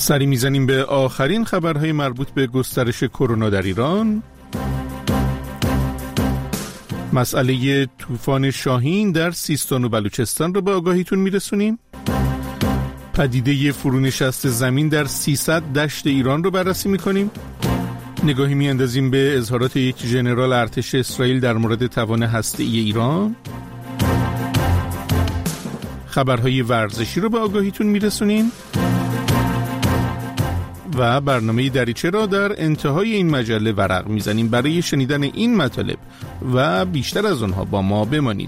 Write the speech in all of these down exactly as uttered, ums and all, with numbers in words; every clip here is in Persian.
سری میزنیم به آخرین خبرهای مربوط به گسترش کرونا در ایران. مسئله طوفان شاهین در سیستان و بلوچستان رو به آگاهیتون میرسونیم. پدیده فرونشست زمین در سیصد دشت ایران رو بررسی میکنیم. نگاهی میاندازیم به اظهارات یک ژنرال ارتش اسرائیل در مورد توان هسته‌ای ایران. خبرهای ورزشی رو به آگاهیتون میرسونیم و برنامه دریچه را در انتهای این مجله ورق میزنیم. برای شنیدن این مطالب و بیشتر از آنها با ما بمانید.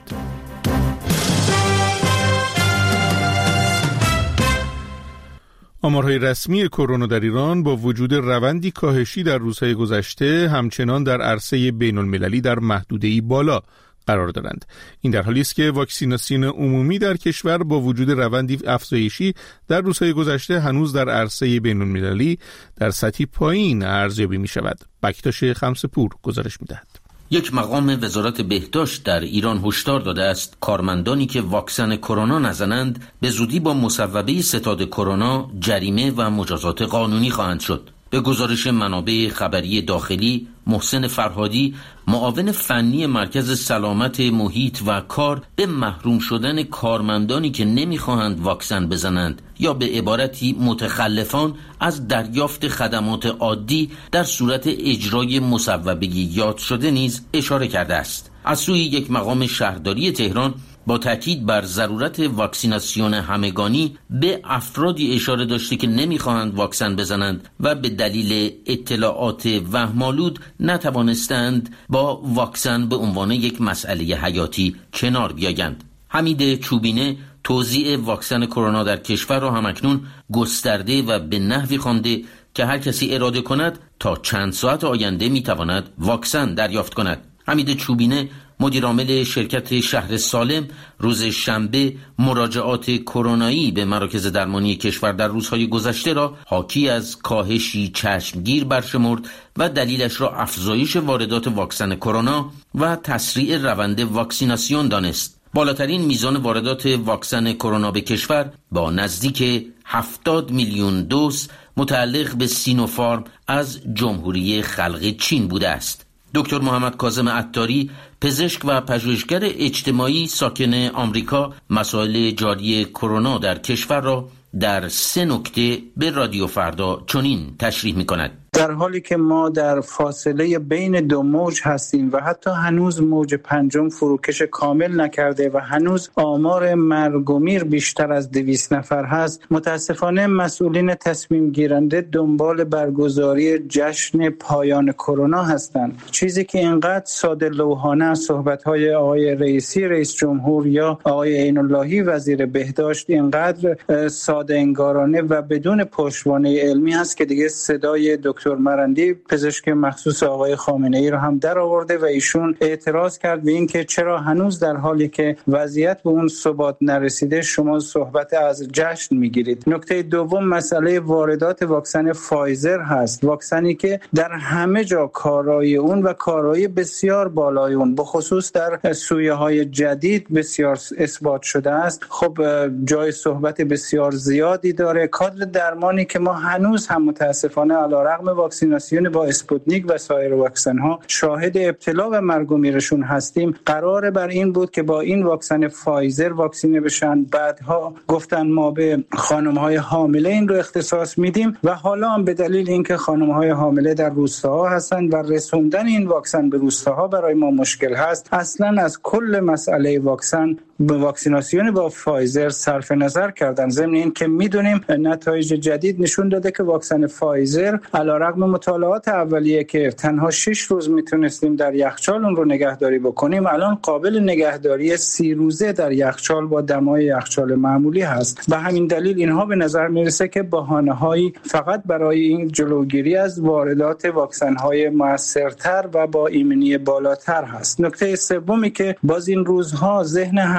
آمارهای رسمی کرونا در ایران با وجود روندی کاهشی در روزهای گذشته همچنان در عرصه بین المللی در محدوده‌ای بالا قرار دارند. این در حالی است که واکسیناسیون عمومی در کشور با وجود روندی افزایشی در روزهای گذشته هنوز در عرصه بین المللی در سطحی پایین ارزیابی می شود. بکتاش خمسپور گزارش می دهد. یک مقام وزارت بهداشت در ایران هشدار داده است کارمندانی که واکسن کرونا نزنند به زودی با مصوبه ستاد کرونا جریمه و مجازات قانونی خواهند شد. به گزارش منابع خبری داخلی، محسن فرهادی، معاون فنی مرکز سلامت محیط و کار، به محروم شدن کارمندانی که نمیخواهند واکسن بزنند یا به عبارتی متخلفان از دریافت خدمات عادی در صورت اجرای مصوبه یاد شده نیز اشاره کرده است. از سوی یک مقام شهرداری تهران با تاکید بر ضرورت واکسیناسیون همگانی به افرادی اشاره داشته که نمیخواهند واکسن بزنند و به دلیل اطلاعات وهم‌آلود نتوانستند با واکسن به عنوان یک مسئله حیاتی کنار بیایند. حمید چوبینه توزیع واکسن کرونا در کشور را همکنون گسترده و به نحوی خوانده که هر کسی اراده کند تا چند ساعت آینده میتواند واکسن دریافت کند. حمید چوبینه مدیرعامل شرکت شهر سالم روز شنبه مراجعات کرونایی به مراکز درمانی کشور در روزهای گذشته را حاکی از کاهشی چشمگیر برشمرد و دلیلش را افزایش واردات واکسن کرونا و تسریع روند واکسیناسیون دانست. بالاترین میزان واردات واکسن کرونا به کشور با نزدیک هفتاد میلیون دوز متعلق به سینوفارم از جمهوری خلق چین بوده است. دکتر محمد کاظم عطاری، پزشک و پژوهشگر اجتماعی ساکن آمریکا، مسائل جاری کرونا در کشور را در سه نکته به رادیو فردا چنین تشریح می‌کند. در حالی که ما در فاصله بین دو موج هستیم و حتی هنوز موج پنجم فروکش کامل نکرده و هنوز آمار مرگ و میر بیشتر از دویست نفر هست، متاسفانه مسئولین تصمیم گیرنده دنبال برگزاری جشن پایان کرونا هستند. چیزی که اینقدر ساده لوحانه از صحبت‌های آقای رئیسی رئیس جمهور یا آقای عین اللهی وزیر بهداشت اینقدر ساده انگارانه و بدون پشتوانه علمی هست که دیگه صدای دکتر مرندی پزشک مخصوص آقای خامنه ای رو هم در آورده و ایشون اعتراض کرد به این که چرا هنوز در حالی که وضعیت به اون ثبات نرسیده شما صحبت از جشن میگیرید. نکته دوم مسئله واردات واکسن فایزر هست، واکسنی که در همه جا کارایی اون و کارایی بسیار بالای اون به خصوص در سویه های جدید بسیار اثبات شده است. خب جای صحبت بسیار زیادی داره. کادر درمانی که ما هنوز هم متاسفانه علیرغم واکسیناسیون با اسپوتنیک و سایر واکسن ها شاهد ابتلا و مرگ و میرشون هستیم، قرار بر این بود که با این واکسن فایزر واکسینه بشن. بعدها گفتن ما به خانم های حامله این رو اختصاص میدیم و حالا هم به دلیل اینکه خانم های حامله در روستاها هستند و رسوندن این واکسن به روستاها برای ما مشکل هست، اصلا از کل مسئله واکسن به واکسیناسیون با فایزر صرف نظر کردن. ضمن این که میدونیم نتایج جدید نشون داده که واکسن فایزر علیرغم مطالعات اولیه که تنها شش روز میتونستیم در یخچال اون رو نگهداری بکنیم، الان قابل نگهداری سی روزه در یخچال با دمای یخچال معمولی هست. به همین دلیل اینها به نظر میرسه که بهانه‌هایی فقط برای این جلوگیری از واردات واکسن‌های موثرتر و با ایمنی بالاتر هست. نکته سومی که باز این روزها ذهن هم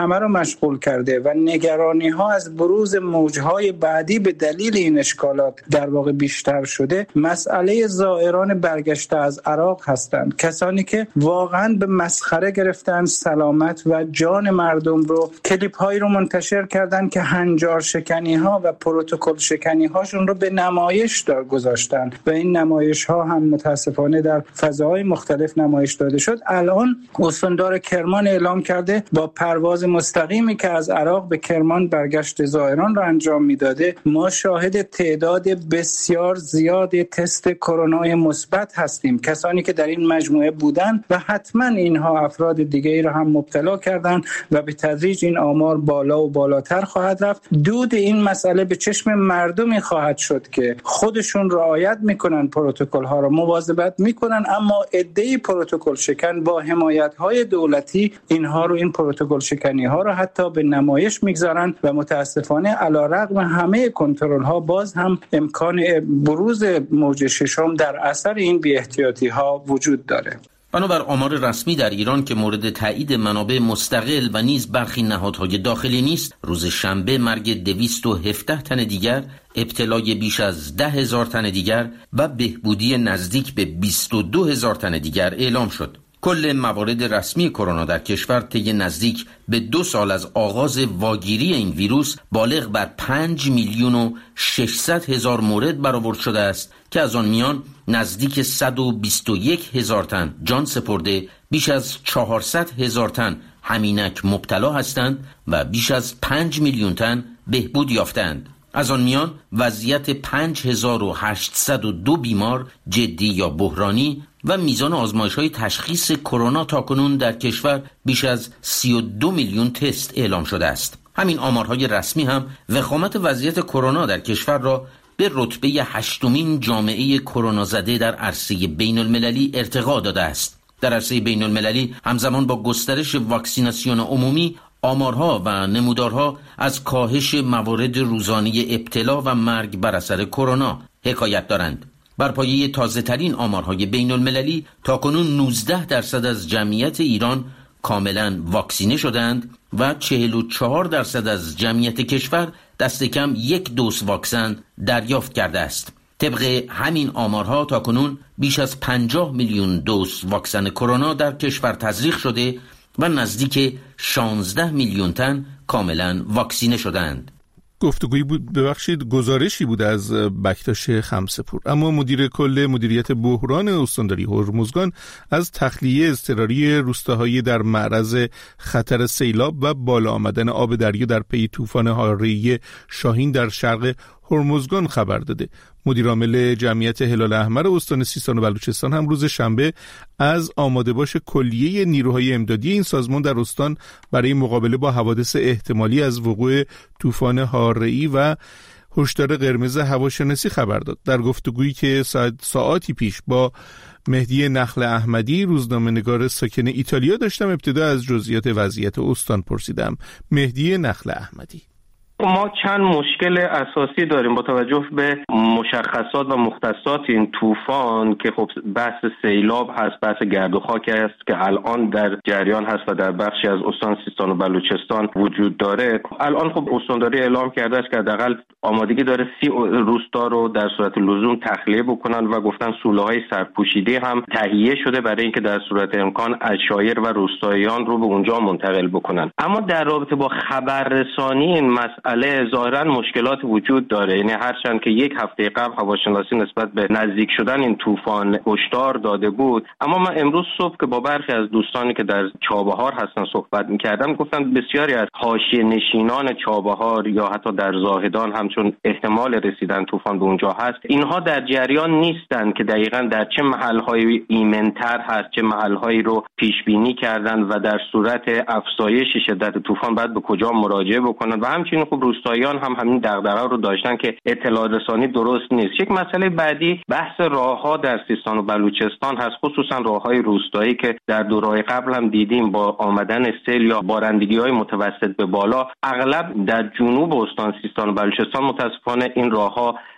همه رو مشغول کرده و نگرانی ها از بروز موجهای بعدی به دلیل این اشکالات در واقع بیشتر شده، مسئله زائران برگشته از عراق هستند. کسانی که واقعا به مسخره گرفتن سلامت و جان مردم رو، کلیپ هایی رو منتشر کردن که هنجار شکنی ها و پروتکل شکنی هاشون رو به نمایش دار گذاشتن و این نمایش ها هم متاسفانه در فضاهای مختلف نمایش داده شد. الان استاندار کرمان اعلام کرده با پرواز مستقیمی که از عراق به کرمان برگشت زائران را انجام میداده، ما شاهد تعداد بسیار زیاد تست کرونا مثبت هستیم. کسانی که در این مجموعه بودن و حتما اینها افراد دیگری را هم مبتلا کردند و به تدریج این آمار بالا و بالاتر خواهد رفت. دود این مسئله به چشم مردمی خواهد شد که خودشون رعایت میکنن، پروتکل ها را مواظبت میکنن، اما عده‌ای پروتکل شکن با حمایت های دولتی اینها رو، این پروتکل شکنی ها رو حتی به نمایش میگذارن و متاسفانه علیرغم همه کنترل ها باز هم امکان بروز موج ششم در اثر این بی احتیاطی ها وجود داره. بنابر آمار رسمی در ایران که مورد تایید منابع مستقل و نیز برخی نهادهای داخلی نیست، روز شنبه مرگ دویست و هفده تن دیگر، ابتلای بیش از ده هزار تن دیگر و بهبودی نزدیک به بیست و دو هزار تن دیگر اعلام شد. کل موارد رسمی کرونا در کشور طی نزدیک به دو سال از آغاز واگیری این ویروس بالغ بر پنج میلیون و ششصد هزار مورد برآورد شده است که از آن میان نزدیک صد و بیست و یک هزار تن جان سپرده، بیش از چهارصد هزار تن همینک مبتلا هستند و بیش از پنج میلیون تن بهبود یافتند. از آن میان وضعیت پنج هزار و هشتصد و دو بیمار جدی یا بحرانی و میزان آزمایش‌های تشخیص کرونا تاکنون در کشور بیش از سی و دو میلیون تست اعلام شده است. همین آمارهای رسمی هم وخامت وضعیت کرونا در کشور را به رتبه هشتمین جامعه کرونا زده در عرصه بین المللی ارتقا داده است. در عرصه بین المللی همزمان با گسترش واکسیناسیون عمومی، آمارها و نمودارها از کاهش موارد روزانه ابتلا و مرگ بر اثر کرونا حکایت دارند. بر پایه تازه ترین آمارهای بین المللی تاکنون نوزده درصد از جمعیت ایران کاملا واکسینه شدند و چهل و چهار درصد از جمعیت کشور دست کم یک دوز واکسن دریافت کرده است. طبق همین آمارها تاکنون بیش از پنجاه میلیون دوز واکسن کرونا در کشور تزریق شده و نزدیک شانزده میلیون تن کاملا واکسینه شدند. گفتگویی بود، ببخشید گزارشی بود از بکتاش خمسه‌پور. اما مدیر کل مدیریت بحران استانداری هرمزگان از تخلیه اضطراری روستاهای در معرض خطر سیلاب و بالا آمدن آب دریا در پی طوفان حاره‌ای شاهین در شرق هرمزگان خبر داده. مدیر عامل جمعیت هلال احمر استان سیستان و بلوچستان هم روز شنبه از آماده باش کلیه نیروهای امدادی این سازمان در استان برای مقابله با حوادث احتمالی از وقوع طوفان حاره‌ای و هشدار قرمز هواشناسی خبر داد. در گفتگویی که ساعت ساعتی پیش با مهدی نخل احمدی، روزنامه‌نگار ساکن ایتالیا، داشتم ابتدا از جزئیات وضعیت استان پرسیدم. مهدی نخل احمدی: ما چند مشکل اساسی داریم با توجه به مشخصات و مختصات این طوفان که خب بحث سیلاب هست، بحث گرد و خاک است که الان در جریان هست و در بخشی از استان سیستان و بلوچستان وجود داره. الان خب استانداری اعلام کرده است که حداقل آمادگی داره سی روستا رو در صورت لزوم تخلیه بکنن و گفتن سوله‌های سرپوشیده هم تهیه شده برای اینکه در صورت امکان عشایر و روستاییان رو به اونجا منتقل بکنن. اما در رابطه با خبررسانی این مسئله ظاهراً مشکلات وجود داره. یعنی هرچند که یک هفته قبل هواشناسی نسبت به نزدیک شدن این طوفان هشدار داده بود، اما من امروز صبح که با برخی از دوستانی که در چابهار هستن صحبت می‌کردم، گفتن بسیاری از حاشیه نشینان چابهار یا حتی در زاهدان هم چون احتمال رسیدن طوفان به اونجا هست، اینها در جریان نیستن که دقیقاً در چه محل‌های ایمن‌تر هست، چه محل‌هایی رو پیش بینی کردن و در صورت افزایش شدت طوفان بعد به کجا مراجعه بکنن و همچنین خب روستاییان هم همین دغدغه رو داشتن که اطلاع رسانی درست نیست. یک مسئله بعدی بحث راه‌ها در سیستان و بلوچستان هست، خصوصا راه‌های روستایی که در دوره‌های قبل هم دیدیم با آمدن سیل یا بارندگی‌های متوسط به بالا، اغلب در جنوب استان سیستان و بلوچستان متاسفانه این راه‌ها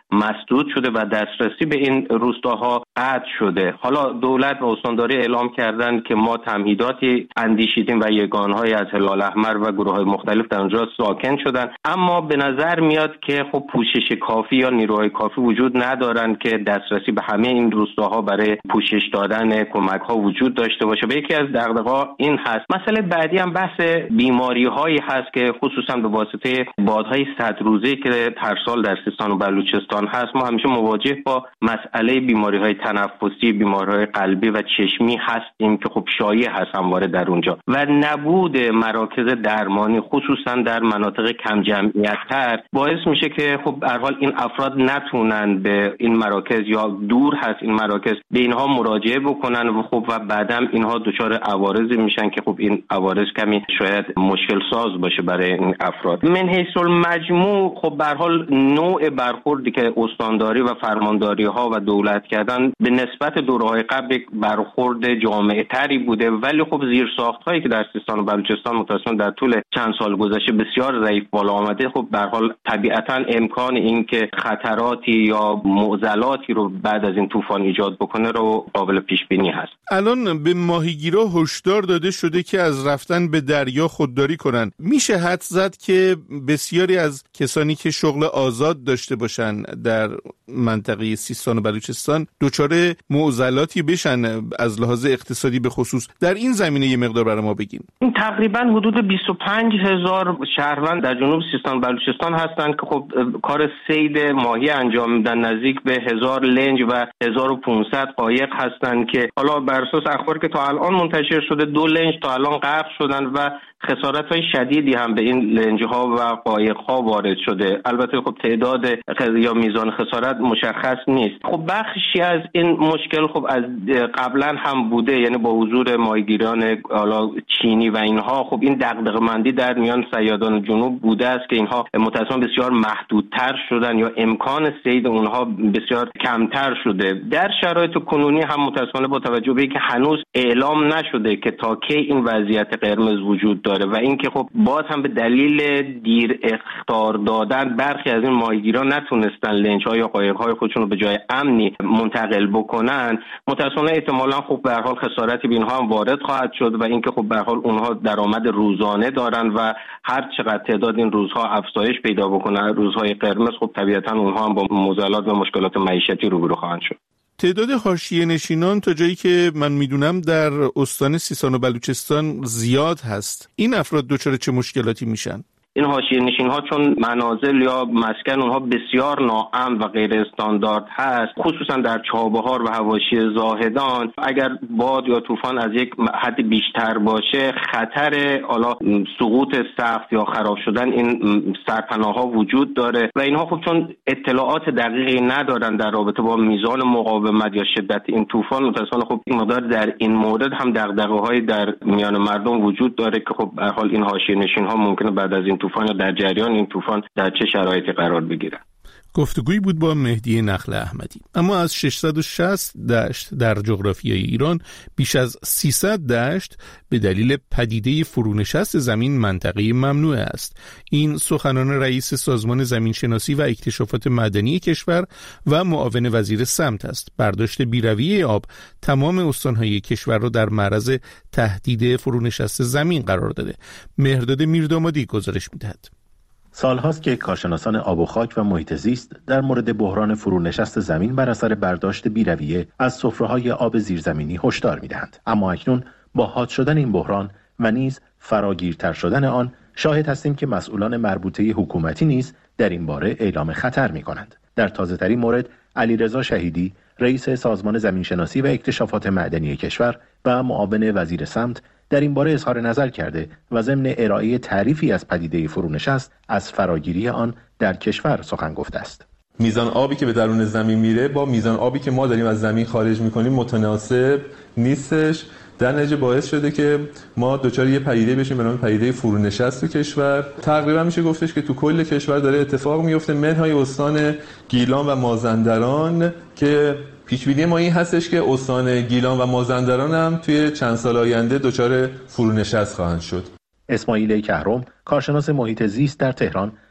مسدود شده و دسترسی به این روستاها قطع شده. حالا دولت و استانداری اعلام کردن که ما تمهیداتی اندیشیدیم و یگانهای از هلال احمر و گروه‌های مختلف در اونجا ساکن شدن، اما به نظر میاد که خب پوشش کافی یا نیروهای کافی وجود ندارن که دسترسی به همه این روستاها برای پوشش دادن کمک‌ها وجود داشته باشه. و یکی از دغدغه‌ها این هست. مسئله بعدی هم بحث بیماری‌هایی هست که خصوصا به واسطه بادهای صد روزه‌ای که هر سال در سیستان و بلوچستان هست، ما همیشه مواجه با مسئله بیماری‌های تنفسی، بیماری‌های قلبی و چشمی هستیم که خب شایع هست همواره در اونجا و نبود مراکز درمانی خصوصا در مناطق کم جمعیت‌تر باعث میشه که خب به هر حال این افراد نتونن به این مراکز یا دور هست این مراکز به اینها مراجعه بکنن و خب و بعدم اینها دچار عوارضی میشن که خب این عوارض کمی شاید مشکل ساز باشه برای این افراد. من حیث المجموع خب به هر حال نوع برخوردی که استانداری و فرمانداری ها و دولت کردن به نسبت دوره‌های قبل برخورد جامع تری بوده، ولی خب زیرساخت هایی که در سیستان و بلوچستان متأسفانه در طول چند سال گذشته بسیار ضعیف بالا آمده، خب به هر حال طبیعتاً امکان این که خطراتی یا معضلاتی رو بعد از این طوفان ایجاد بکنه رو قابل پیش بینی هست. الان به ماهیگیرا هشدار داده شده که از رفتن به دریا خودداری کنن. میشه حدس زد که بسیاری از کسانی که شغل آزاد داشته باشن در منطقه سیستان و بلوچستان دچار معضلاتی بشن از لحاظ اقتصادی به خصوص. در این زمینه یه مقدار برای ما بگین. تقریبا حدود بیست و پنج هزار شهروند در جنوب سیستان و بلوچستان هستند که خب کار صید ماهی انجام میدن. نزدیک به هزار لنج و هزار و پانصد قایق هستند که حالا بر اساس اخباری که تا الان منتشر شده دو لنج تا الان غرق شدن و خسارت‌های شدیدی هم به این لنج‌ها و قایق‌ها وارد شده. البته خب تعداد یا میزان خسارت مشخص نیست. خب بخشی از این مشکل خب از قبلا هم بوده، یعنی با حضور ماهیگیران حالا چینی و اینها خب این دغدغه‌مندی در میان صیادان جنوب بوده است که اینها متأسفانه بسیار محدودتر شدن یا امکان صید اونها بسیار کمتر شده. در شرایط کنونی هم متأسفانه با توجه به اینکه هنوز اعلام نشده که تا کی این وضعیت قرمز وجود داره و اینکه خب باز هم به دلیل دیر اخطار دادن برخی از این ماهیگیران نتونستن لنج‌ها یا قایق‌های خودشون رو به جای امنی منتقل بکنن، متأسفانه احتمالاً خب به هر حال خسارتی به اینها هم وارد خواهد شد و اینکه خب به هر حال اونها درآمد روزانه دارن و هر چقدر تعداد این روزها افزایش پیدا بکنه روزهای قرمز خب طبیعتاً اونها هم با معضلات و مشکلات معیشتی روبرو خواهند شد. تعداد حاشیه نشینان تا جایی که من میدونم در استان سیستان و بلوچستان زیاد هست. این افراد دچار چه مشکلاتی میشن؟ این حاشیه نشین ها چون منازل یا مسکن اونها بسیار ناامن و غیر استاندارد هست، خصوصا در چابهار و حواشی زاهدان، اگر باد یا طوفان از یک حد بیشتر باشه خطر حالا سقوط سقف یا خراب شدن این سرپناه ها وجود داره و اینها خب چون اطلاعات دقیقی ندارن در رابطه با میزان مقاومت یا شدت این طوفان، متأسفانه خب این مقدار در این مورد هم دغدغه‌های در میان مردم وجود داره که خب به هر حال این حاشیه نشین ها ممکنه بعد از این طوفان یا در جریان این طوفان در چه شرایطی قرار بگیرن. گفتگویی بود با مهدی نخل احمدی. اما از ششصد و شصت دشت در جغرافیای ایران بیش از سیصد دشت به دلیل پدیده فرونشست زمین منطقه ممنوع است. این سخنان رئیس سازمان زمینشناسی و اکتشافات معدنی کشور و معاون وزیر سمت است. برداشت بیرویه آب تمام استانهای کشور را در معرض تهدید فرونشست زمین قرار داده. مهرداد میردامادی گزارش می‌دهد. سالهاست که کارشناسان آب و خاک و محیط زیست در مورد بحران فرونشست زمین بر اثر برداشت بیرویه از سفره‌های آب زیرزمینی هشدار می‌دهند. اما اکنون با حاد شدن این بحران و نیز فراگیرتر شدن آن، شاهد هستیم که مسئولان مربوطه حکومتی نیز در این باره اعلام خطر می‌کنند. در تازه‌ترین مورد علیرضا شهیدی، رئیس سازمان زمینشناسی و اکتشافات معدنی کشور و معاون وزیر سمت در این باره اظهار نظر کرده و ضمن ارائه تعریفی از پدیده فرونشست از فراگیری آن در کشور سخن گفته است. میزان آبی که به درون زمین میره با میزان آبی که ما داریم از زمین خارج میکنیم متناسب نیستش. در نتیجه باعث شده که ما دچار یه پدیده بشیم به نام پدیده فرونشست تو کشور. تقریبا میشه گفتش که تو کل کشور داره اتفاق میفته، منهای استان گیلان و مازندران که پیش‌بینی ما این هستش که استان گیلان و مازندران هم توی چند سال آینده دچار فرونشست خواهند شد. اسماعیل کهرم، کارشناس محیط زیست در تهران،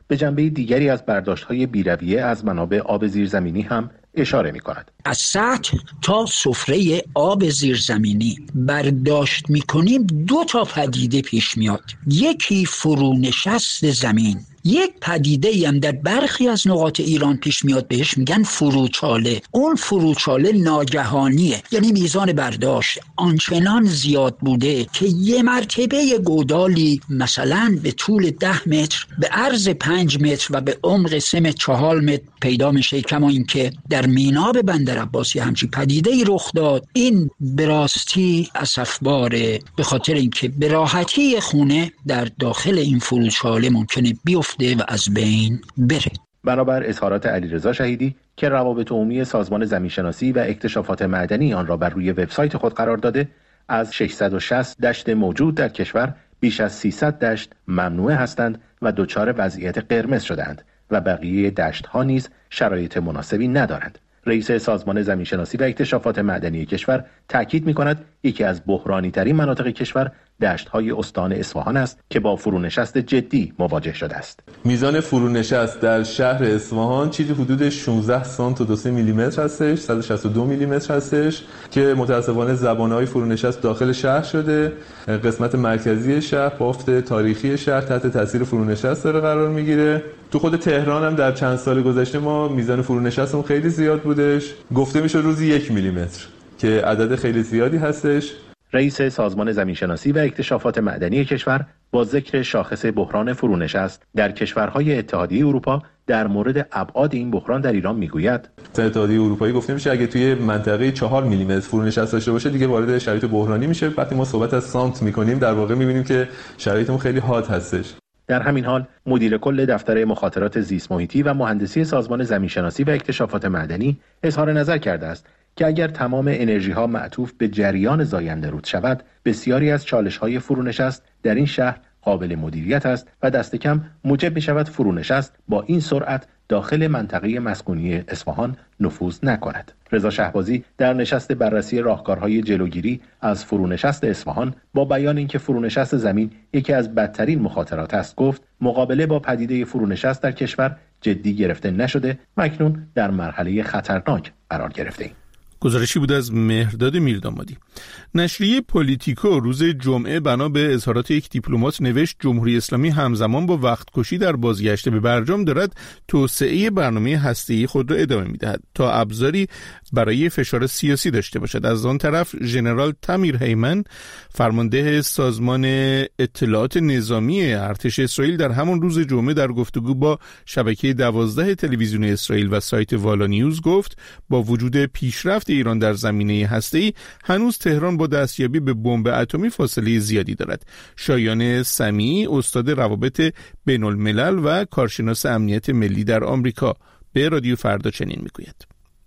به جنبه دیگری از برداشت‌های بی‌رویه از منابع آب زیرزمینی هم اشاره می‌کند. از سطح تا سفره آب زیرزمینی برداشت می‌کنیم دو تا پدیده پیش میاد. یکی فرونشست زمین، یک پدیده هم در برخی از نقاط ایران پیش میاد بهش میگن فروچاله. اون فروچاله ناگهانیه، یعنی میزان برداشت آنچنان زیاد بوده که یه مرتبه گودالی مثلا به طول ده متر، به عرض پنج متر و به عمق سه متر چهار متر پیدا میشه. کما این که در میناب بندر عباسی همچی پدیده ای رخ داد. این به راستی اسفباره، به خاطر اینکه به راحتی خونه در داخل این فروچاله ممکنه بیفته و از بین بره. بنابر اظهارات علیرضا شهیدی که روابط عمومی سازمان زمینشناسی و اکتشافات معدنی آن را بر روی وبسایت خود قرار داده، از ششصد و شصت دشت موجود در کشور بیش از سیصد دشت ممنوعه هستند و دچار وضعیت قرمز شدند و بقیه دشت‌ها نیز شرایط مناسبی ندارند. رئیس سازمان زمینشناسی و اکتشافات معدنی کشور تاکید می‌کند یکی از بحرانی‌ترین مناطق کشور دشت‌های استان اصفهان است که با فرونشست جدی مواجه شده است. میزان فرونشست در شهر اصفهان چیزی حدود شانزده سانتی و دو میلیمتر هستش، صد و شصت و دو میلیمتر هستش که متأسفانه زبانه‌های فرونشست داخل شهر شده. قسمت مرکزی شهر، بافت تاریخی شهر تحت تاثیر فرونشست داره قرار میگیره. تو خود تهران هم در چند سال گذشته ما میزان فرونشستمون خیلی زیاد بودش، گفته میشه روزی یک میلیمتر که عدد خیلی زیادی هستش. رئیس سازمان زمینشناسی و اکتشافات معدنی کشور با ذکر شاخص بحران فرونشست در کشورهای اتحادیه اروپا در مورد ابعاد این بحران در ایران میگوید: اتحادیه اروپایی گفته میشه اگه توی منطقه چهار میلیمتر فرونشست داشته باشه دیگه وارد شرایط بحرانی میشه. وقتی ما صحبت از سانت میکنیم در واقع میبینیم که شرایطمون خیلی حاد هستش. در همین حال مدیر کل دفتر مخاطرات زیست محیطی و مهندسی سازمان زمینشناسی و اکتشافات معدنی اظهار نظر کرده است که اگر تمام انرژی ها معطوف به جریان زاینده رود شود، بسیاری از چالش های فرونشست در این شهر قابل مدیریت است و دست کم موجب می شود فرونشست با این سرعت داخل منطقه مسکونی اصفهان نفوذ نکند. رضا شهبازی در نشست بررسی راهکارهای جلوگیری از فرونشست اصفهان با بیان اینکه فرونشست زمین یکی از بدترین مخاطرات است گفت مقابله با پدیده فرونشست در کشور جدی گرفته نشده و اکنون در مرحله خطرناک قرار گرفته ایم. گزارشی بود از مهرداد میردامادی. نشریه پولیتیکو روز جمعه بنا به اظهارات یک دیپلمات نوشت جمهوری اسلامی همزمان با وقتکشی در بازگشت به برجام دارد توسعه برنامه هسته‌ای خود را ادامه می‌دهد تا ابزاری برای فشار سیاسی داشته باشد. از آن طرف ژنرال تامیر هیمن فرمانده سازمان اطلاعات نظامی ارتش اسرائیل در همان روز جمعه در گفتگو با شبکه دوازده تلویزیونی اسرائیل و سایت والا نیوز گفت با وجود پیشرفت ایران در زمینه هسته‌ای هنوز تهران با دستیابی به بمب اتمی فاصله زیادی دارد. شایان سمیعی استاد روابط بین الملل و کارشناس امنیت ملی در آمریکا به رادیو فردا چنین میگوید: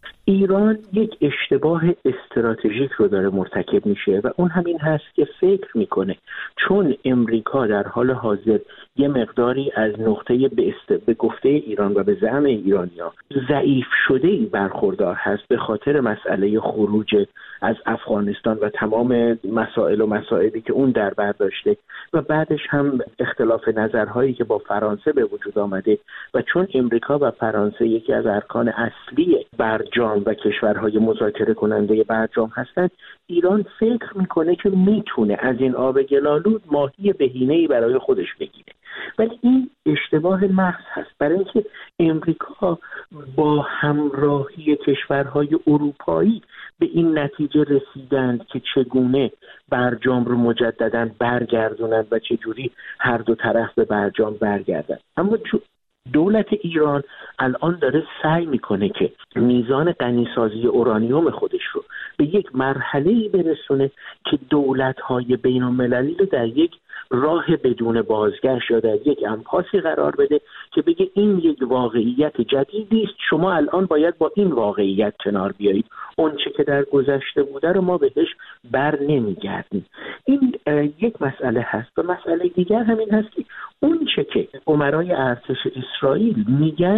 ایران یک اشتباه استراتژیک رو داره مرتکب میشه و اون همین هست که فکر میکنه چون امریکا در حال حاضر یه مقداری از نقطه به, است... به گفته ایران و به زعم ایرانیا ضعیف شده ای برخوردار هست به خاطر مسئله خروج از افغانستان و تمام مسائل و مسائلی که اون در بر داشته و بعدش هم اختلاف نظرهایی که با فرانسه به وجود آمده و چون امریکا و فرانسه یکی از ارکان اصلی برجام و کشورهای مذاکره کننده برجام هستند، ایران فکر میکنه که میتونه از این آب گلالود ماهی بهینه‌ای برای خودش بگیره، ولی این اشتباه محض هست، برای اینکه امریکا با همراهی کشورهای اروپایی به این نتیجه رسیدند که چگونه برجام رو مجددا برگردونند و چجوری هر دو طرف به برجام برگردند. اما دولت ایران الان داره سعی میکنه که میزان غنیسازی اورانیوم خودش رو به یک مرحله‌ای برسونه که دولت‌های بین‌المللی رو در یک راه بدون بازگشت یا در یک امپاسی قرار بده که بگه این یک واقعیت جدیدی است، شما الان باید با این واقعیت کنار بیایید، اون چه که در گذشته بوده رو ما بهش بر نمیگردیم. این یک مسئله هست و مسئله دیگر همین هست که اون چه که امرای ارتش اسرائیل میگن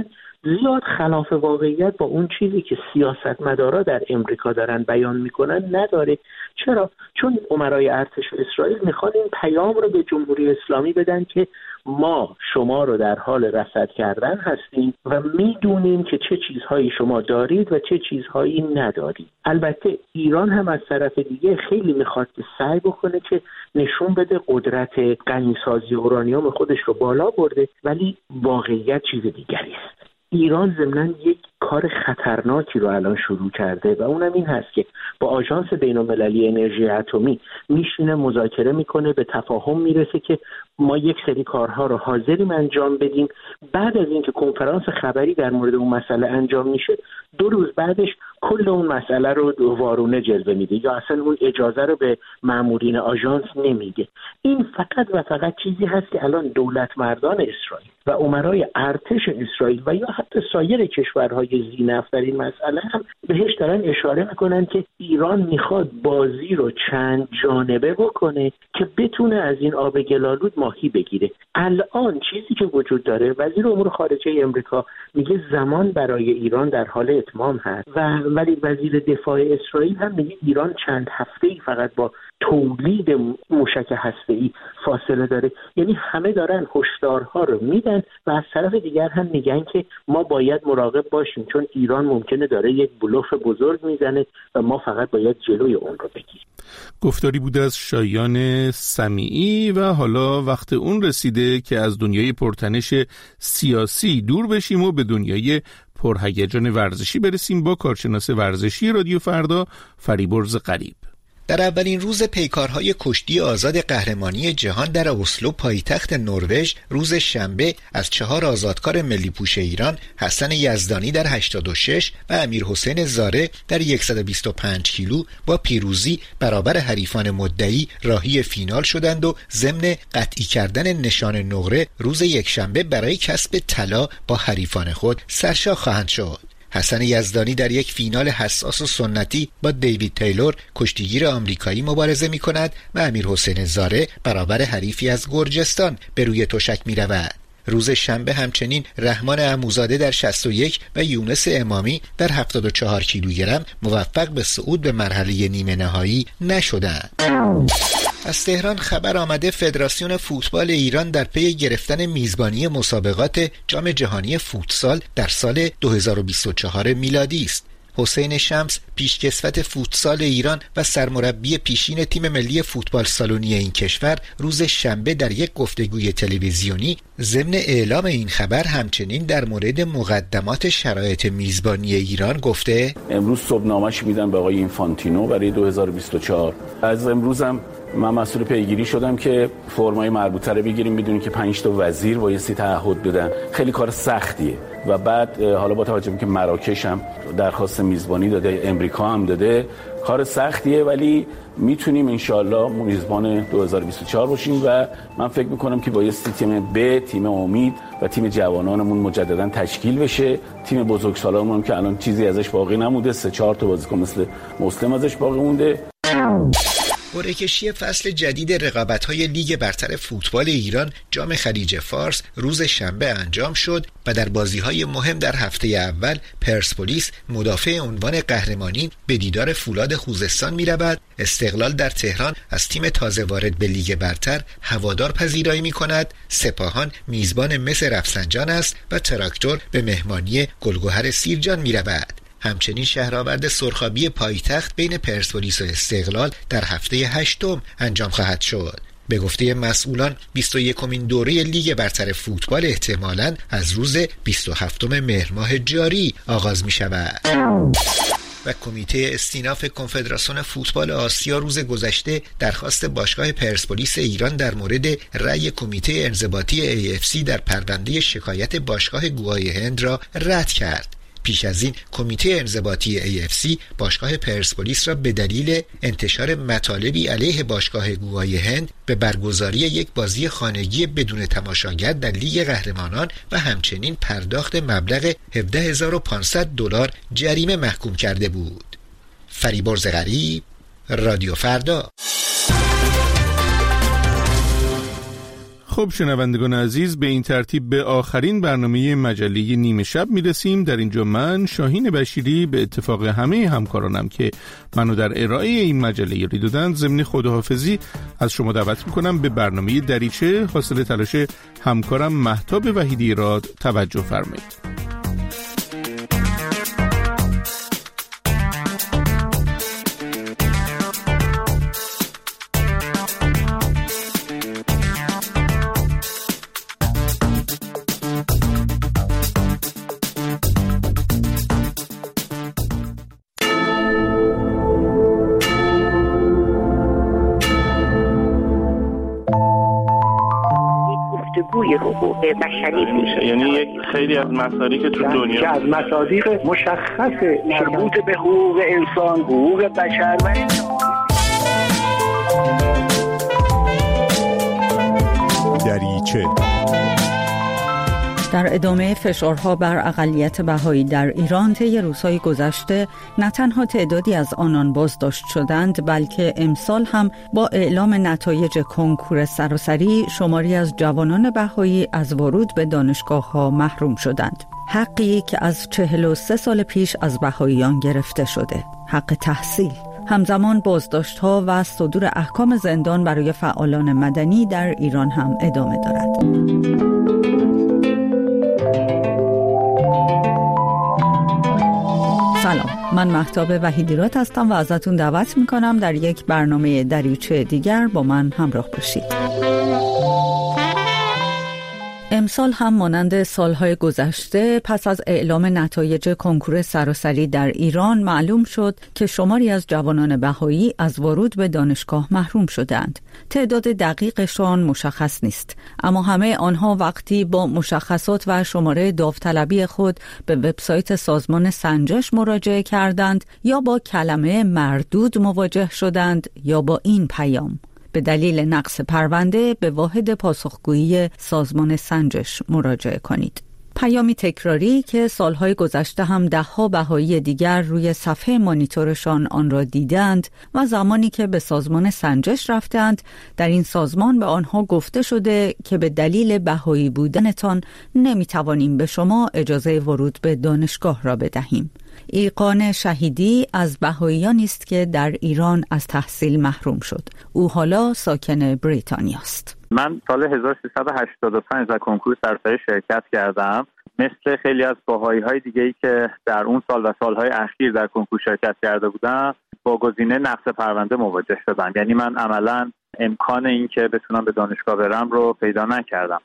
زیاد خلاف واقعیت با اون چیزی که سیاستمدارا در امریکا دارن بیان میکنن نداره. چرا؟ چون امرای ارتش اسرائیل میخوان این پیام رو به جمهوری اسلامی بدن که ما شما رو در حال رصد کردن هستیم و میدونیم که چه چیزهایی شما دارید و چه چیزهایی ندارید. البته ایران هم از طرف دیگه خیلی میخواد که سعی بکنه که نشون بده قدرت غنیسازی اورانیوم خودش رو بالا برده، ولی واقعیت چیز دیگری است. ایران ضمناً یک کار خطرناکی رو الان شروع کرده و اونم این هست که با آژانس بین‌المللی انرژی اتمی میشینه مذاکره میکنه، به تفاهم میرسه که ما یک سری کارها رو حاضریم انجام بدیم. بعد از اینکه کنفرانس خبری در مورد اون مسئله انجام میشه، دو روز بعدش کل اون مسئله رو وارونه جلوه میده یا اصلا اون اجازه رو به مامورین آژانس نمیده. این فقط و فقط چیزی هست که الان دولت مردان اسرائیل و امرای ارتش اسرائیل و یا حتی سایر کشورهای ذی‌نفع در این مسئله هم بهش دارن اشاره میکنن که ایران میخواد بازی رو چند جانبه بکنه که بتونه از این آب گلالود ماهی بگیره. الان چیزی که وجود داره، وزیر امور خارجه امریکا میگه زمان برای ایران در حال اتمام هست و ولی وزیر دفاع اسرائیل هم میگه ایران چند هفته‌ای فقط با تولید موشک هسته‌ای فاصله داره. یعنی همه دارن هشدارها رو میدن و از طرف دیگر هم میگن که ما باید مراقب باشیم چون ایران ممکنه داره یک بلوف بزرگ میزنه و ما فقط باید جلوی اون رو بگیریم. گفتاری بود از شایان سمیعی و حالا وقت اون رسیده که از دنیای پرتنش سیاسی دور بشیم و به دنیای پرهیجان ورزشی برسیم با کارشناس ورزشی رادیو فردا فریبرز غریب. در اولین روز پیکارهای کشتی آزاد قهرمانی جهان در اسلو پایتخت نروژ روز شنبه از چهار آزادکار ملی پوش ایران حسن یزدانی در هشتاد و شش و امیرحسین زاره در صد و بیست و پنج کیلو با پیروزی برابر حریفان مدعی راهی فینال شدند و ضمن قطعی کردن نشان نقره روز یکشنبه برای کسب طلا با حریفان خود سرشاه خواهند شد. حسن یزدانی در یک فینال حساس و سنتی با دیوید تیلور کشتیگیر آمریکایی مبارزه می کند و امیرحسین زاره برابر حریفی از گرجستان به روی تشک می رود. روز شنبه همچنین رحمان عموزاده در شصت و یک و یونس امامی در هفتاد و چهار کیلوگرم موفق به صعود به مرحله نیمه نهایی نشدند. از تهران خبر آمده فدراسیون فوتبال ایران در پی گرفتن میزبانی مسابقات جام جهانی فوتسال در سال دو هزار و بیست و چهار میلادی است. حسین شمس پیشکسوت فوتسال ایران و سرمربی پیشین تیم ملی فوتبال سالونی این کشور روز شنبه در یک گفتگوی تلویزیونی ضمن اعلام این خبر همچنین در مورد مقدمات شرایط میزبانی ایران گفته امروز صبحنامه‌اش میدن به آقای اینفانتینو برای دو هزار و بیست و چهار. از امروزم من مسئول پیگیری شدم که فرمای مربوطه رو بگیریم، بدونیم که پنج تا وزیر بایستی تعهد بدن. خیلی کار سختیه و بعد حالا با توجه به که مراکش هم درخواست میزبانی داده، امریکا هم داده، کار سختیه ولی میتونیم انشالله میزبان دو هزار و بیست و چهار باشیم و من فکر میکنم که بایستی تیم ب، تیم امید و تیم جوانانمون مجددا تشکیل بشه. تیم بزرگسالامون هم که الان چیزی ازش باقی نموده، سه چهار تا بازیکن مثل مسلم ازش باقی مونده. قرعه کشی فصل جدید رقابت‌های لیگ برتر فوتبال ایران جام خلیج فارس روز شنبه انجام شد و در بازی‌های مهم در هفته اول پرسپولیس مدافع عنوان قهرمانی به دیدار فولاد خوزستان می‌رود. استقلال در تهران از تیم تازه وارد به لیگ برتر هوادار پذیرایی می‌کند. سپاهان میزبان مس رفسنجان است و تراکتور به مهمانی گلگهر سیرجان می‌رود. همچنین شهرآورد سرخابی پایتخت بین پرسپولیس و استقلال در هفته هشتم انجام خواهد شد. به گفته مسئولان بیست و یکمین دوره لیگ برتر فوتبال احتمالاً از روز بیست و هفتم مهر ماه جاری آغاز می شود. و کمیته استیناف کنفدراسیون فوتبال آسیا روز گذشته درخواست باشگاه پرسپولیس ایران در مورد رأی کمیته انضباطی ای اف سی در پرونده شکایت باشگاه گوای هند را رد کرد. پیش از این کمیته انضباطی ای اف سی باشگاه پرسپولیس را به دلیل انتشار مطالبی علیه باشگاه گوای هند به برگزاری یک بازی خانگی بدون تماشاگر در لیگ قهرمانان و همچنین پرداخت مبلغ هفده هزار و پانصد دلار جریمه محکوم کرده بود. فریبرز غریب، رادیو فردا. خب شنوندگان عزیز، به این ترتیب به آخرین برنامه مجله نیمه شب میرسیم. در اینجا من شاهین بشیری به اتفاق همه همکارانم که منو در ارائه این مجله یاری دادن ضمن خداحافظی از شما دعوت میکنم به برنامه دریچه حاصل تلاش همکارم مهتاب وحیدی راد توجه فرمایید. حقوق بشری میشه، یعنی یک خیلی از مسائلی که تو دنیا که از مصادیق مشخص مربوط به حقوق انسان، حقوق بشر و دریچه. در ادامه فشارها بر اقلیت بهایی در ایران طی روزهای گذشته نه تنها تعدادی از آنان بازداشت شدند، بلکه امسال هم با اعلام نتایج کنکور سراسری شماری از جوانان بهایی از ورود به دانشگاه‌ها محروم شدند. حقی که از چهل و سه سال پیش از بهاییان گرفته شده، حق تحصیل. همزمان بازداشت‌ها و صدور احکام زندان برای فعالان مدنی در ایران هم ادامه دارد. سلام، من مهتاب وحیدی راد هستم و ازتون دعوت میکنم در یک برنامه دریچه دیگر با من همراه باشید. امسال هم مانند سالهای گذشته پس از اعلام نتایج کنکور سراسری در ایران معلوم شد که شماری از جوانان بهایی از ورود به دانشگاه محروم شدند. تعداد دقیقشان مشخص نیست، اما همه آنها وقتی با مشخصات و شماره داوطلبی خود به وبسایت سازمان سنجش مراجعه کردند یا با کلمه مردود مواجه شدند یا با این پیام: به دلیل نقص پرونده به واحد پاسخگویی سازمان سنجش مراجعه کنید. پیامی تکراری که سالهای گذشته هم ده‌ها بهایی دیگر روی صفحه مانیتورشان آن را دیدند و زمانی که به سازمان سنجش رفتند در این سازمان به آنها گفته شده که به دلیل بهایی بودنتان نمیتوانیم به شما اجازه ورود به دانشگاه را بدهیم. ایقان شهیدی از بهاییانی است که در ایران از تحصیل محروم شد. او حالا ساکن بریتانیا است. من سال هزار و سیصد و هشتاد و پنج در کنکور سراسری شرکت کردم. مثل خیلی از بهایی‌های دیگه‌ای که در اون سال و سالهای اخیر در کنکور شرکت کرده بودم با گزینه نقص پرونده مواجه شدم. یعنی من عملاً امکان این که بتونم به دانشگاه برم رو پیدا نکردم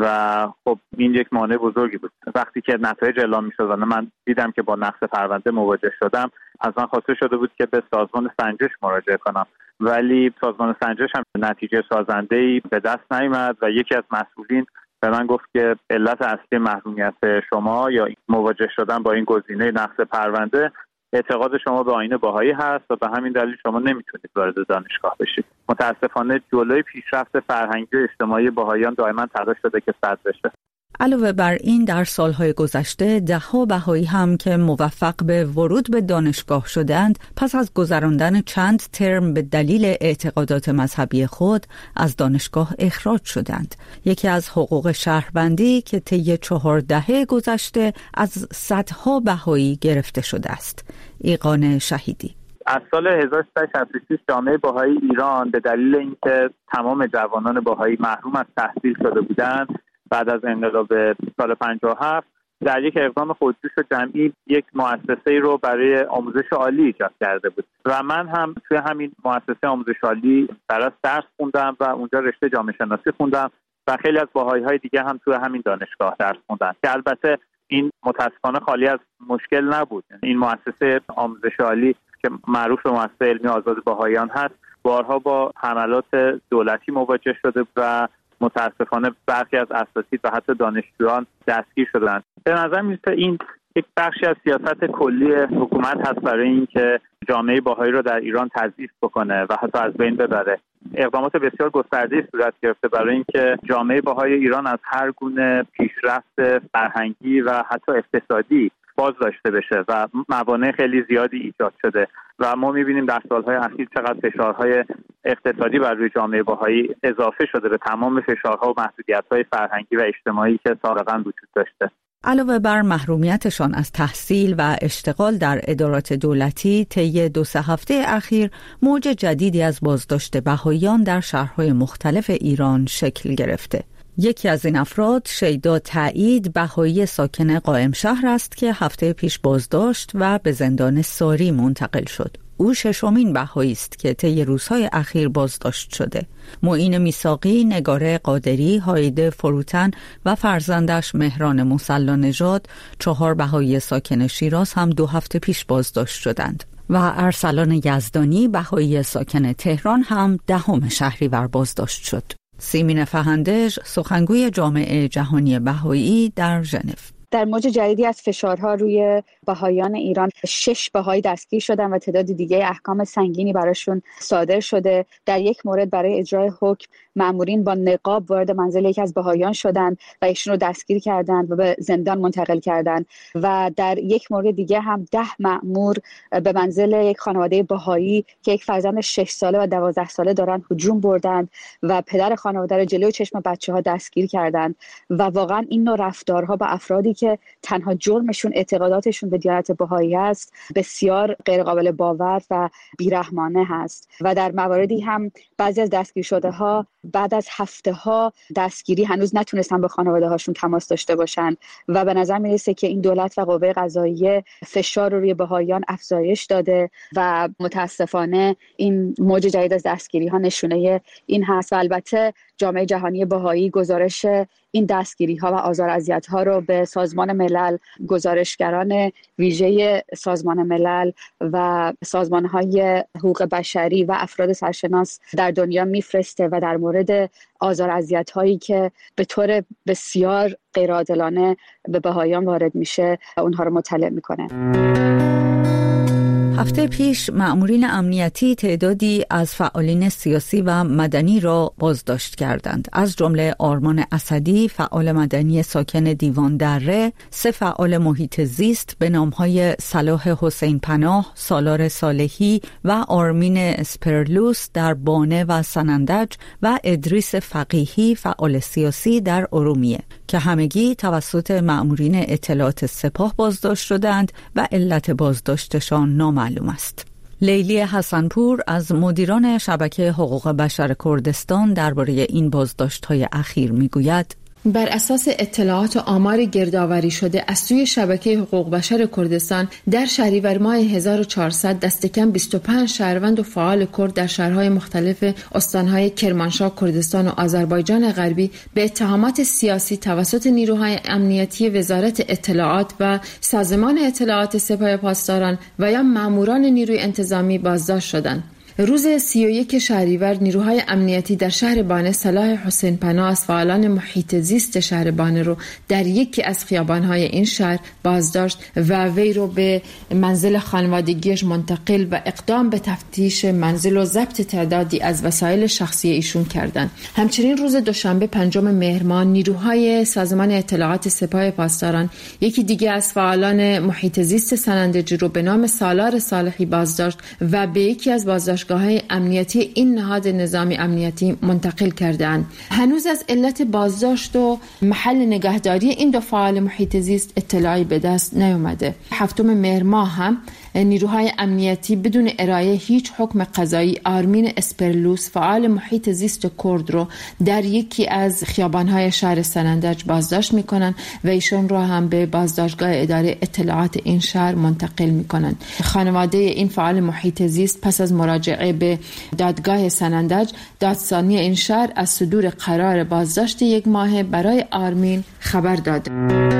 و خب این یک مانع بزرگی بود. وقتی که نتایج اعلام می‌شد و من دیدم که با نقص پرونده مواجه شدم، از من خواسته شده بود که به سازمان سنجش مراجعه کنم، ولی سازمان سنجش هم نتیجه سازنده‌ای به دست نیامد و یکی از مسئولین به من گفت که علت اصلی محرومیت شما یا مواجه شدن با این گزینه نقص پرونده اعتقاد شما به آیین بهایی هست و به همین دلیل شما نمیتونید وارد دانشگاه بشید. متاسفانه جلوی پیشرفت فرهنگی و اجتماعی بهاییان دائما تلاش شده که سد بشه. علاوه بر این در سالهای گذشته ده‌ها بهایی هم که موفق به ورود به دانشگاه شدند پس از گذراندن چند ترم به دلیل اعتقادات مذهبی خود از دانشگاه اخراج شدند. یکی از حقوق شهروندی که طی چهار دهه گذشته از صدها بهایی گرفته شده است. ایقان شهیدی: از سال هزار و سیصد و شصت و شش جامعه بهایی ایران به دلیل اینکه تمام جوانان بهایی محروم از تحصیل شده بودند بعد از انقلاب سال پنجاه و هفت در یک اقدام خودجوش و جمعی یک مؤسسه‌ای رو برای آموزش عالی ایجاد کرده بود و من هم توی همین مؤسسه آموزش عالی درس درس خوندم و اونجا رشته جامعه شناسی خوندم و خیلی از بهایی‌های دیگه هم توی همین دانشگاه درس خوندن که البته این متاسفانه خالی از مشکل نبود. این مؤسسه آموزش عالی که معروف به مؤسسه علمی آزاد بهاییان هست بارها با حملات دولتی مواجه شده و متاسفانه برخی از اساتید و حتی دانشجویان دستگیر شدند. به نظر میاد این یک بخشی از سیاست کلی حکومت هست برای اینکه جامعه بهایی رو در ایران تضعیف بکنه و حتی از بین ببره. اقدامات بسیار گسترده‌ای صورت گرفته برای اینکه جامعه بهایی ایران از هر گونه پیشرفت فرهنگی و حتی اقتصادی باز داشته بشه و موانع خیلی زیادی ایجاد شده و ما می‌بینیم در سالهای اخیر چقدر فشارهای اقتصادی بر روی جامعه بهایی اضافه شده به تمام فشارها و محدودیت‌های فرهنگی و اجتماعی که سابقاً وجود داشته. علاوه بر محرومیتشان از تحصیل و اشتغال در ادارات دولتی، طی دو سه هفته اخیر موج جدیدی از بازداشت بهائیان در شهرهای مختلف ایران شکل گرفته. یکی از این افراد شیدا تایید بهایی ساکن قائم شهر است که هفته پیش بازداشت و به زندان ساری منتقل شد. او ششمین بهایی است که طی روزهای اخیر بازداشت شده. معین میثاقی، نگاره قادری، هایده فروتن و فرزندش مهران مصلی نژاد، چهار بهایی ساکن شیراز هم دو هفته پیش بازداشت شدند. و ارسلان یزدانی، بهایی ساکن تهران هم دهم شهریور بازداشت شد. سیمین فهندج، سخنگوی جامعه جهانی بهایی در ژنو: در موج جدیدی از فشارها روی بهایان ایران، شش بهایی دستگیر شدن و تعداد دیگه احکام سنگینی براشون صادر شده. در یک مورد برای اجرای حکم مأمورین با نقاب وارد منزل یکی از بهایان شدند و ایشون رو دستگیر کردند و به زندان منتقل کردند. و در یک مورد دیگه هم ده مأمور به منزل یک خانواده بهایی که یک فرزند شش ساله و دوازده ساله دارن هجوم بردند و پدر خانواده رو جلوی چشم بچه‌ها دستگیر کردند. و واقعا این نوع رفتارها با افرادی که تنها جرمشون اعتقاداتشون به دیانت بهایی است بسیار غیر قابل باور و بیرحمانه هست. و در مواردی هم بعضی از دستگیر شده ها بعد از هفته ها دستگیری هنوز نتونستن با خانواده هاشون تماس داشته باشن و به نظر میرسه که این دولت و قوه قضاییه فشار رو روی بهاییان افزایش داده و متاسفانه این موج جدید از دستگیری ها نشونه این هست. و البته جامعه جهانی بهایی گزارش این دستگیری ها و آزار اذیت ها رو به سازمان ملل، گزارشگران ویژه سازمان ملل و سازمان های حقوق بشری و افراد سرشناس در دنیا میفرسته و در مورد آزار اذیت هایی که به طور بسیار غیرعادلانه به بهاییان وارد میشه اونها رو مطلع میکنه. هفته پیش مأمورین امنیتی تعدادی از فعالین سیاسی و مدنی را بازداشت کردند. از جمله آرمان اسدی، فعال مدنی ساکن دیوان دره، سه فعال محیط زیست به نامهای صلاح حسین پناه، سالار صالحی و آرمین اسپرلوس در بانه و سنندج و ادریس فقیهی، فعال سیاسی در ارومیه، که همگی توسط مأمورین اطلاعات سپاه بازداشت شدند و علت بازداشتشان نامعلوم است. لیلی حسنپور از مدیران شبکه حقوق بشر کردستان درباره این بازداشت‌های اخیر میگوید: بر اساس اطلاعات و آمار گردآوری شده از سوی شبکه حقوق بشر کردستان در شهریور ماه هزار و چهارصد دست کم بیست و پنج شهروند و فعال کرد در شهرهای مختلف استانهای کرمانشاه، کردستان و آذربایجان غربی به اتهامات سیاسی توسط نیروهای امنیتی وزارت اطلاعات و سازمان اطلاعات سپاه پاسداران و یا ماموران نیروی انتظامی بازداشت شدند. روز سی و یک شهریور نیروهای امنیتی در شهر بانه صلاح حسین پناه از فعالان محیط زیست شهر بانه رو در یکی از خیابانهای این شهر بازداشت و وی رو به منزل خانوادگیش منتقل و اقدام به تفتیش منزل و ضبط تعدادی از وسایل شخصی ایشون کردند. همچنین روز دوشنبه پنجم مهر ماه نیروهای سازمان اطلاعات سپاه پاسداران یکی دیگه از فعالان محیط زیست سنندج رو به نام سالار صالحی بازداشت و به یکی از بازداشت گاه امنیتی این نهاد نظامی امنیتی منتقل کردند. هنوز از علت بازداشت و محل نگهداری این دو فعال محیط زیست اطلاعی به دست نیامده. هفتم مهر ماه هم نیروهای امنیتی بدون ارائه هیچ حکم قضایی آرمین اسپرلوس فعال محیط زیست کرد رو در یکی از خیابانهای شهر سنندج بازداشت میکنن و ایشون رو هم به بازداشتگاه اداره اطلاعات این شهر منتقل میکنن. خانواده این فعال محیط زیست پس از مراجعه به دادگاه سنندج، دادستانی این شهر از صدور قرار بازداشت یک ماه برای آرمین خبر داد.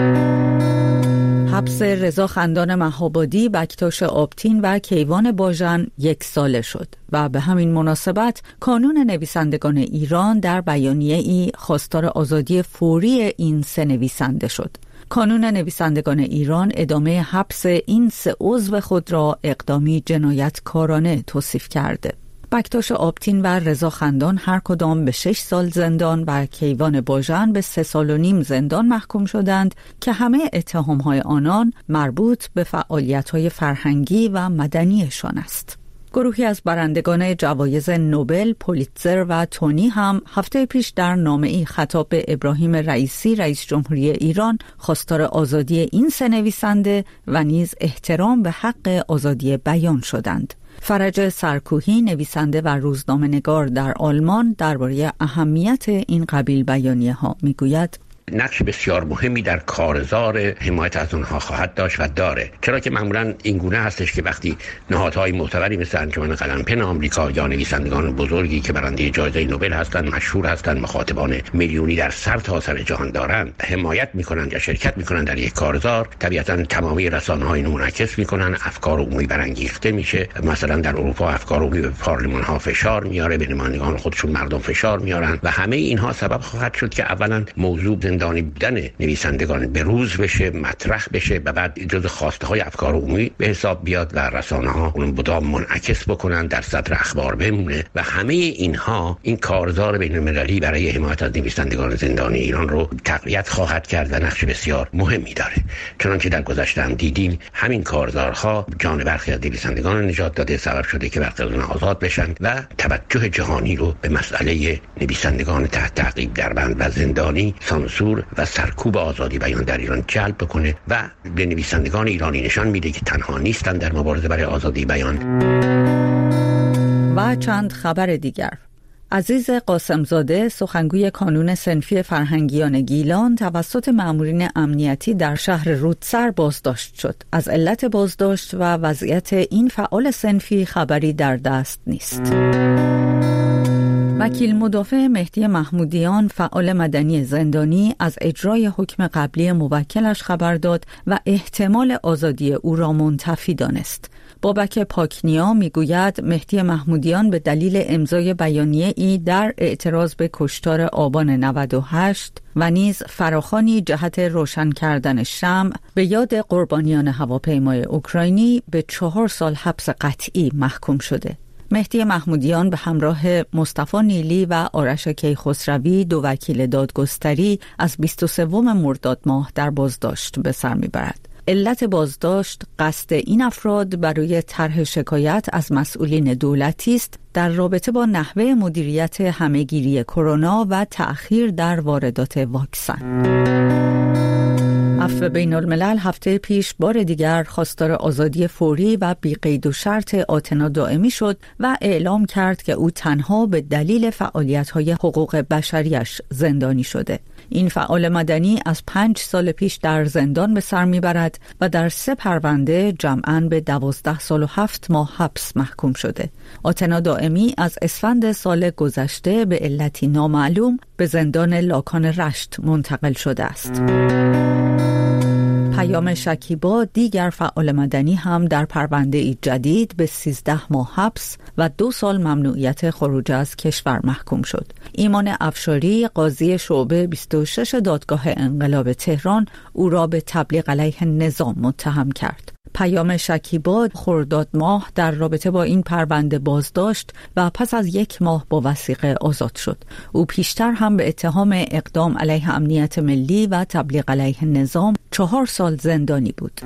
حبس رضا خندان مهابادی، بکتاش آبتین و کیوان باژن یک ساله شد و به همین مناسبت کانون نویسندگان ایران در بیانیه‌ای خواستار آزادی فوری این سه نویسنده شد. کانون نویسندگان ایران ادامه حبس این سه عضو خود را اقدامی جنایتکارانه توصیف کرده. بکتاش آبتین و رضا خندان هر کدام به شش سال زندان و کیوان باژن به سه سال و نیم زندان محکوم شدند که همه اتهام‌های آنان مربوط به فعالیت‌های فرهنگی و مدنیشان است. گروهی از برندگان جوایز نوبل، پولیتزر و تونی هم هفته پیش در نامه‌ای خطاب به ابراهیم رئیسی رئیس جمهوری ایران خواستار آزادی این سه نویسنده و نیز احترام به حق آزادی بیان شدند. فرج سرکوهی نویسنده و روزنامه‌نگار در آلمان درباره اهمیت این قبیل بیانیه‌ها میگوید: نقش بسیار مهمی در کارزار حمایت از اونها خواهد داشت و داره، چرا که معمولا این گونه هستش که وقتی نهادهای معتبری مثل انجمن قلمپن آمریکا یا نویسندگان بزرگی که برنده جایزه نوبل هستند، مشهور هستند، مخاطبان میلیونی در سر تا سر جهان دارند، حمایت میکنند یا شرکت میکنند در یک کارزار، طبیعتا تمامی رسانه‌های منعکس میکنن، افکار عمومی برانگیخته میشه. مثلا در اروپا افکار عمومی به پارلمان ها فشار میاره، به نمایندگان خودشون مردم فشار میارن و همه اینها سبب خواهد شد که اولا موضوع زندانی بودن نویسندگان به روز بشه، مطرح بشه و بعد جز خواسته های افکار عمومی به حساب بیاد و رسانه ها اون مدام منعکس بکنن، در صدر اخبار بمونه و همه اینها این کارزار بین المللی برای حمایت از نویسندگان زندانی ایران رو تقویت خواهد کرد و نقش بسیار مهمی داره. چنانچه در گذشته هم دیدیم همین کارزارها جان برخی از نویسندگان نجات داده، سبب شده که برخی از اونها آزاد بشن و توجه جهانی رو به مسئله نویسندگان تحت تعقیب در بند و زندانی، سانسور و سرکوب آزادی بیان در ایران جلب بکنه و به نویسندگان ایرانی نشان میده که تنها نیستن در مبارزه برای آزادی بیان. و چند خبر دیگر. عزیز قاسمزاده سخنگوی کانون صنفی فرهنگیان گیلان توسط مامورین امنیتی در شهر رودسر بازداشت شد. از علت بازداشت و وضعیت این فعال صنفی خبری در دست نیست. وکیل مدافع مهدی محمودیان فعال مدنی زندانی از اجرای حکم قبلی موکلش خبر داد و احتمال آزادی او را منتفی دانست. بابک پاکنیا میگوید مهدی محمودیان به دلیل امضای بیانیه ای در اعتراض به کشتار آبان نود و هشت و نیز فراخوانی جهت روشن کردن شمع به یاد قربانیان هواپیمای اوکراینی به چهار سال حبس قطعی محکوم شده. مهدی محمودیان به همراه مصطفی نیلی و آرش کیخسروی دو وکیل دادگستری از بیست و سوم مرداد ماه در بازداشت به سر میبرد. علت بازداشت قصد این افراد برای طرح شکایت از مسئولین دولتی است در رابطه با نحوه مدیریت همهگیری کرونا و تأخیر در واردات واکسن. عفو بین الملل هفته پیش بار دیگر خواستار آزادی فوری و بی قید و شرط آتنا دائمی شد و اعلام کرد که او تنها به دلیل فعالیت‌های حقوق بشریش زندانی شده. این فعال مدنی از پنج سال پیش در زندان به سر میبرد و در سه پرونده جمعاً به دوازده سال و هفت ماه حبس محکوم شده. آتنا دائمی از اسفند سال گذشته به علتی نامعلوم به زندان لاکان رشت منتقل شده است. پیام شکیبا دیگر فعال مدنی هم در پرونده جدید به سیزده ماه حبس و دو سال ممنوعیت خروج از کشور محکوم شد. ایمان افشاری قاضی شعبه بیست و شش دادگاه انقلاب تهران او را به تبلیغ علیه نظام متهم کرد. پیام شکیبا خرداد ماه در رابطه با این پرونده بازداشت و پس از یک ماه با وثیقه آزاد شد. او پیشتر هم به اتهام اقدام علیه امنیت ملی و تبلیغ علیه نظام چهار سال زندانی بود.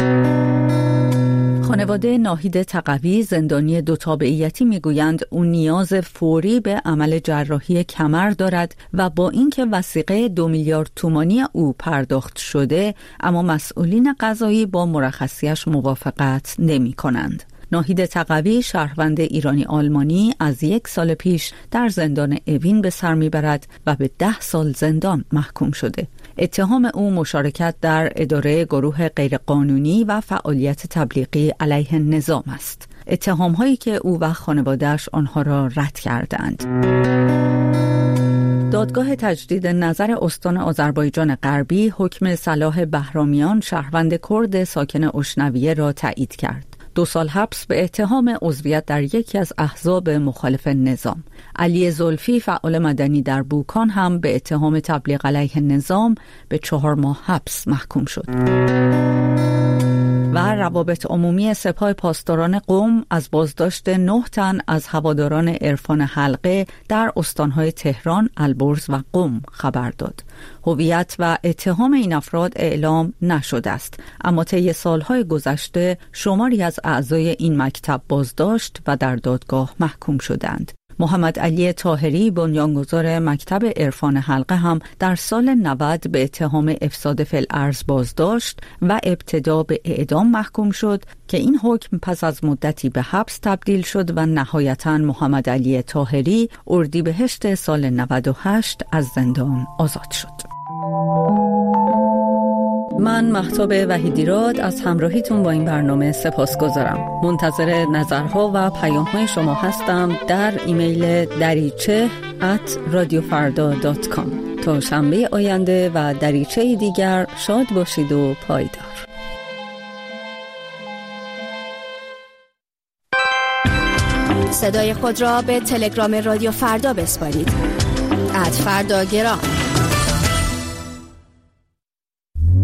خانواده ناهید تقوی زندانی دو تابعیتی میگویند او نیاز فوری به عمل جراحی کمر دارد و با اینکه وثیقه دو میلیارد تومانی او پرداخت شده اما مسئولین قضایی با مرخصیش موافقت نمی کنند. ناهید تقوی شهروند ایرانی آلمانی از یک سال پیش در زندان اوین به سر میبرد و به ده سال زندان محکوم شده. اتهام او مشارکت در اداره گروه غیرقانونی و فعالیت تبلیغی علیه نظام است. اتهام هایی که او و خانواده‌اش آنها را رد کردند. دادگاه تجدید نظر استان آذربایجان غربی حکم صلاح بهرامیان شهروند کرد ساکن اشنویه را تایید کرد. دو سال حبس به اتهام عضویت در یکی از احزاب مخالف نظام. علی زلفی فعال مدنی در بوکان هم به اتهام تبلیغ علیه نظام به چهار ماه حبس محکوم شد. و روابط عمومی سپاه پاسداران قم از بازداشت نه تن از هواداران عرفان حلقه در استانهای تهران، البرز و قم خبر داد. هویت و اتهام این افراد اعلام نشده است، اما طی سالهای گذشته شماری از اعضای این مکتب بازداشت و در دادگاه محکوم شدند. محمد علی طاهری بنیانگذار مکتب عرفان حلقه هم در سال نود به اتهام افساد فی الارض بازداشت و ابتدا به اعدام محکوم شد که این حکم پس از مدتی به حبس تبدیل شد و نهایتاً محمد علی طاهری اردیبهشت سال نود و هشت از زندان آزاد شد. من مهتاب وحیدیراد از همراهیتون با این برنامه سپاسگزارم. منتظر نظرها و پیام‌های شما هستم در ایمیل دریچه ات رادیو فردا دات کام. تا شنبه آینده و دریچه دیگر شاد باشید و پایدار. صدای خود را به تلگرام رادیو فردا بسپارید. ات فردا گرام.